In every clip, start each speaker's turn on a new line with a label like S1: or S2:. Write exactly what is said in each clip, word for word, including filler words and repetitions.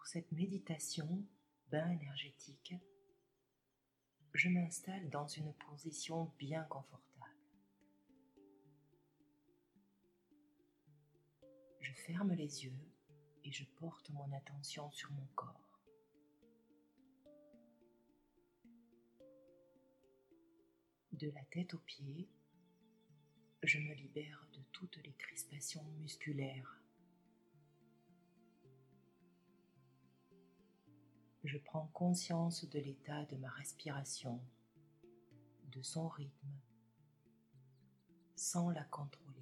S1: cette méditation bain énergétique, je m'installe dans une position bien confortable. Je ferme les yeux et je porte mon attention sur mon corps. De la tête aux pieds, je me libère de toutes les crispations musculaires. Je prends conscience de l'état de ma respiration, de son rythme, sans la contrôler.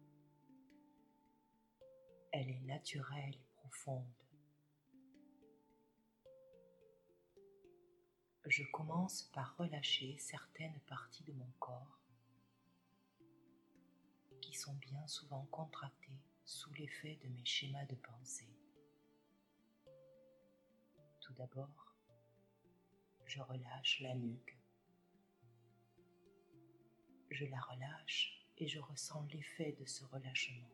S1: Elle est naturelle et profonde. Je commence par relâcher certaines parties de mon corps qui sont bien souvent contractées sous l'effet de mes schémas de pensée. Tout d'abord, je relâche la nuque. Je la relâche et je ressens l'effet de ce relâchement.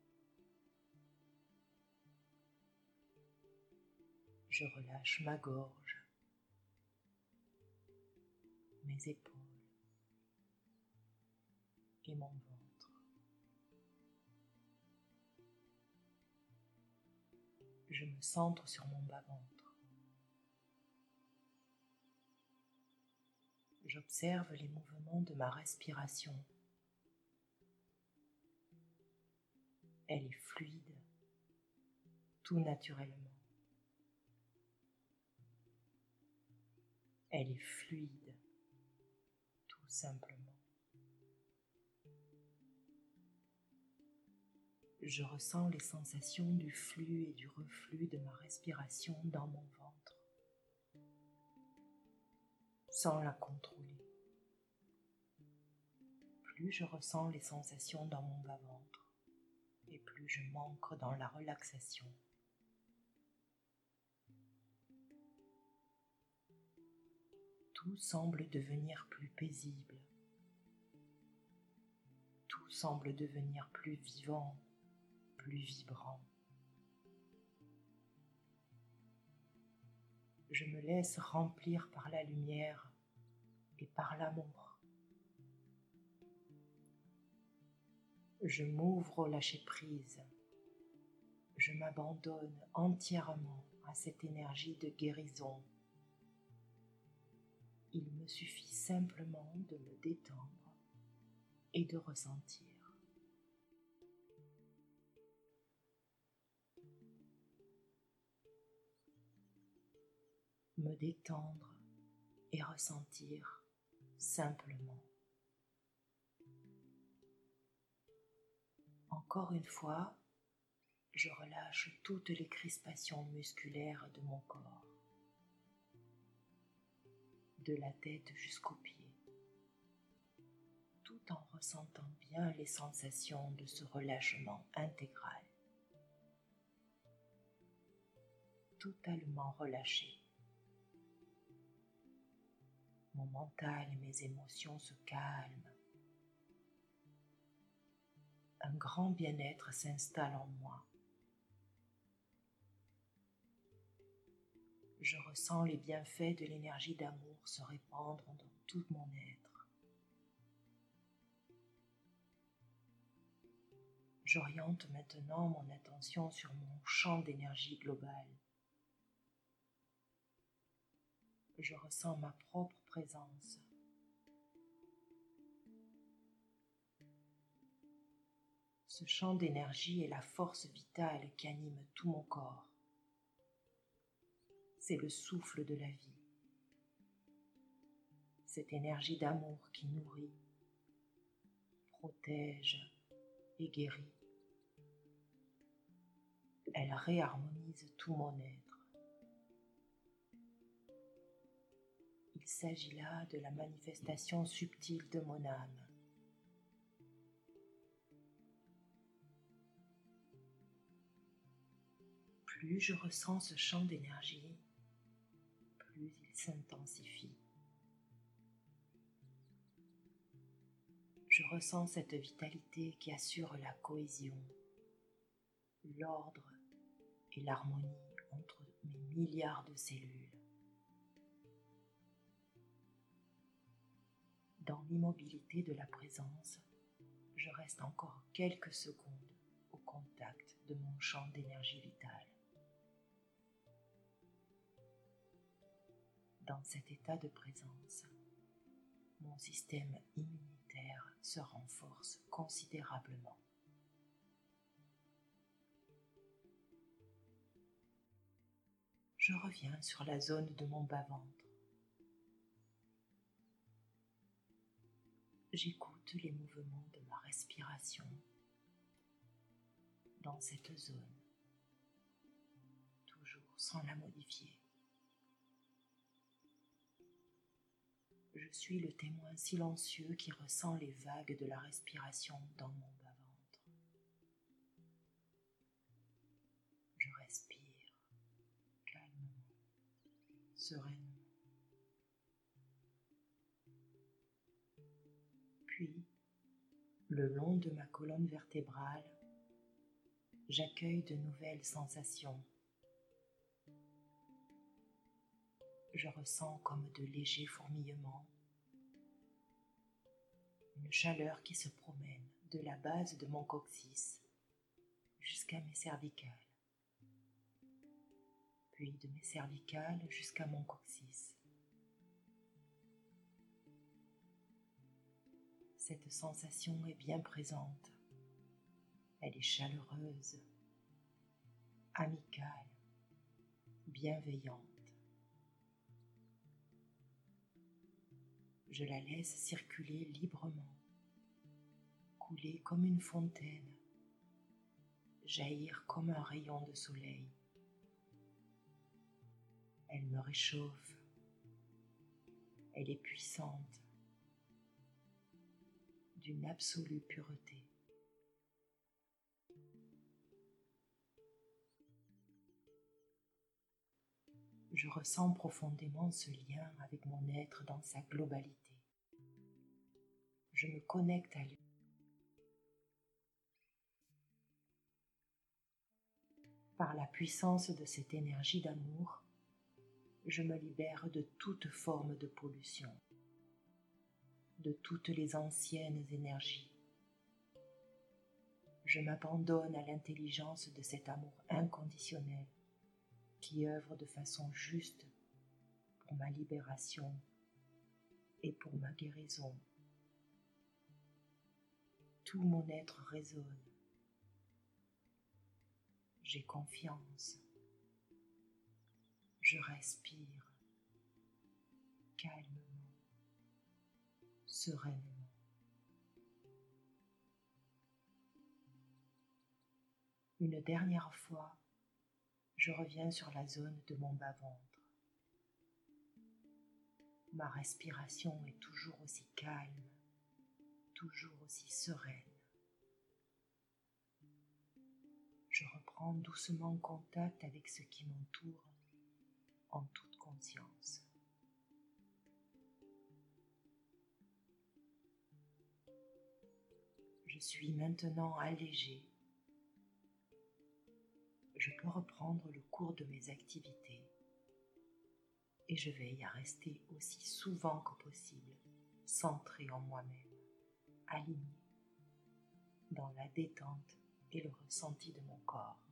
S1: Je relâche ma gorge, mes épaules et mon ventre. Je me centre sur mon bas-ventre. J'observe les mouvements de ma respiration. Elle est fluide, tout naturellement. Elle est fluide, tout simplement. Je ressens les sensations du flux et du reflux de ma respiration dans mon ventre, sans la contrôler. Plus je ressens les sensations dans mon bas-ventre, et plus je m'ancre dans la relaxation. Tout semble devenir plus paisible. Tout semble devenir plus vivant, plus vibrant. Je me laisse remplir par la lumière et par l'amour. Je m'ouvre au lâcher-prise. Je m'abandonne entièrement à cette énergie de guérison. Il me suffit simplement de me détendre et de ressentir. Me détendre et ressentir simplement. Encore une fois, je relâche toutes les crispations musculaires de mon corps, de la tête jusqu'aux pieds, tout en ressentant bien les sensations de ce relâchement intégral. Totalement relâché. Mon mental et mes émotions se calment. Un grand bien-être s'installe en moi. Je ressens les bienfaits de l'énergie d'amour se répandre dans tout mon être. J'oriente maintenant mon attention sur mon champ d'énergie global. Je ressens ma propre présence. Ce champ d'énergie est la force vitale qui anime tout mon corps. C'est le souffle de la vie. Cette énergie d'amour qui nourrit, protège et guérit. Elle réharmonise tout mon être. Il s'agit là de la manifestation subtile de mon âme. Plus je ressens ce champ d'énergie, plus il s'intensifie. Je ressens cette vitalité qui assure la cohésion, l'ordre et l'harmonie entre mes milliards de cellules. Dans l'immobilité de la présence, je reste encore quelques secondes au contact de mon champ d'énergie vitale. Dans cet état de présence, mon système immunitaire se renforce considérablement. Je reviens sur la zone de mon bas-ventre. J'écoute les mouvements de ma respiration dans cette zone, toujours sans la modifier. Je suis le témoin silencieux qui ressent les vagues de la respiration dans mon bas-ventre. Je respire calmement, sereinement. Puis, le long de ma colonne vertébrale, j'accueille de nouvelles sensations. Je ressens comme de légers fourmillements, une chaleur qui se promène de la base de mon coccyx jusqu'à mes cervicales, puis de mes cervicales jusqu'à mon coccyx. Cette sensation est bien présente. Elle est chaleureuse, amicale, bienveillante. Je la laisse circuler librement, couler comme une fontaine, jaillir comme un rayon de soleil. Elle me réchauffe, elle est puissante, d'une absolue pureté. Je ressens profondément ce lien avec mon être dans sa globalité. Je me connecte à lui. Par la puissance de cette énergie d'amour, je me libère de toute forme de pollution, de toutes les anciennes énergies. Je m'abandonne à l'intelligence de cet amour inconditionnel qui œuvre de façon juste pour ma libération et pour ma guérison. Tout mon être résonne. J'ai confiance. Je respire calmement, sereinement. Une dernière fois, je reviens sur la zone de mon bas-ventre. Ma respiration est toujours aussi calme, toujours aussi sereine. Je reprends doucement contact avec ce qui m'entoure en toute conscience. Je suis maintenant allégée. Je peux reprendre le cours de mes activités et je veille à rester aussi souvent que possible centrée en moi-même, alignée dans la détente et le ressenti de mon corps.